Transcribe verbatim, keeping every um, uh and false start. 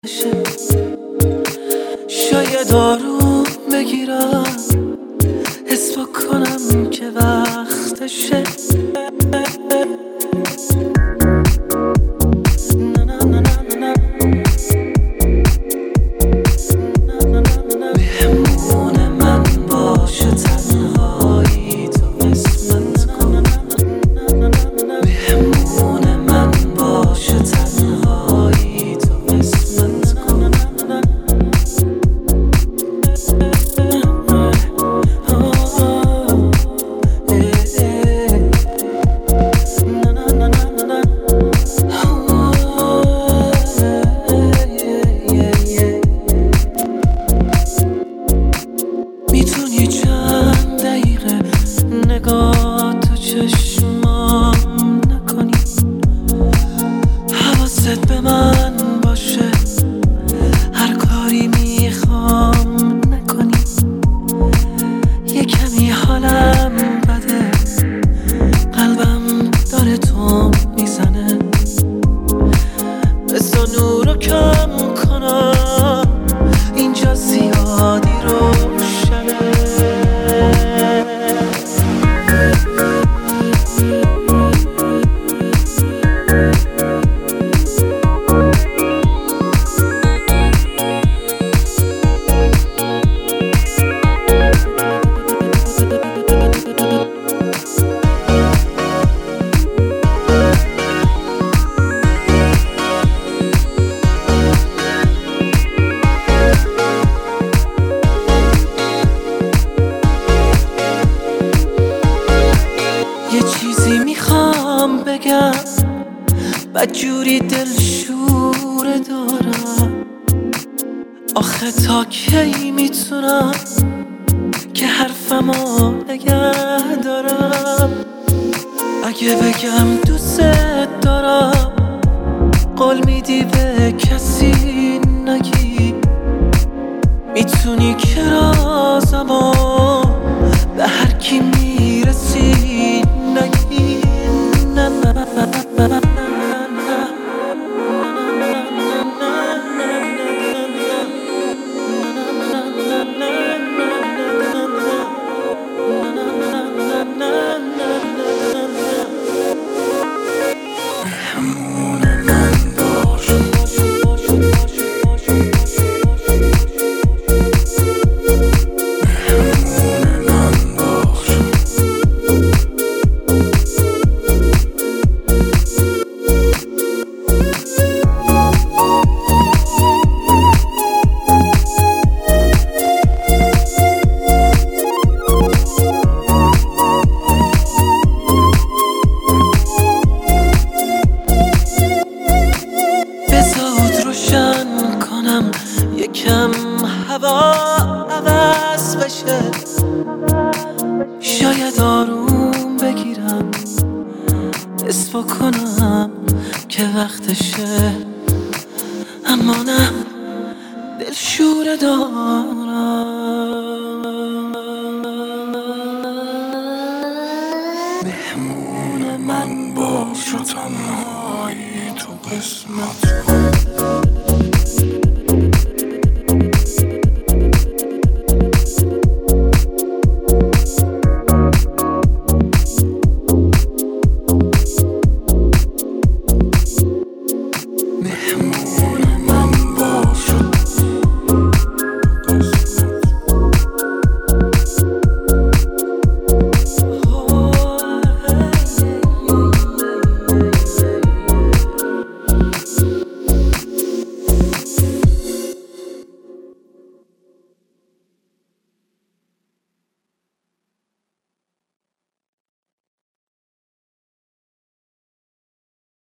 شاید آروم بگیرم، حس بکنم که وقتشه. مهمون من باشه تنهایی تو قسمت کن. مهمون من باشه تنهایی تو قسمت کن. میتونی چند دقیقه نگاه تو چشمام نکنی، حواست به من باشه، هر کاری میخوام نکنی. یه کمی حالم بده، قلبم داره تو میزنه، بسا نورو کم کنم، اینجا زیادی روشنه. یه چیزی میخوام بگم، بدجوری دلشوره دارم، آخه تا کی میتونم که حرفمو نگه دارم؟ اگه بگم دوست دارم، قول میدی به کسی نگی، میتونی که رازمو به هر کی میرسی نگی. نه نه نه نه نه یکم هوا عوض بشه، شاید آروم بگیرم، حس بکنم که وقتشه، اما نه دلشوره دارم.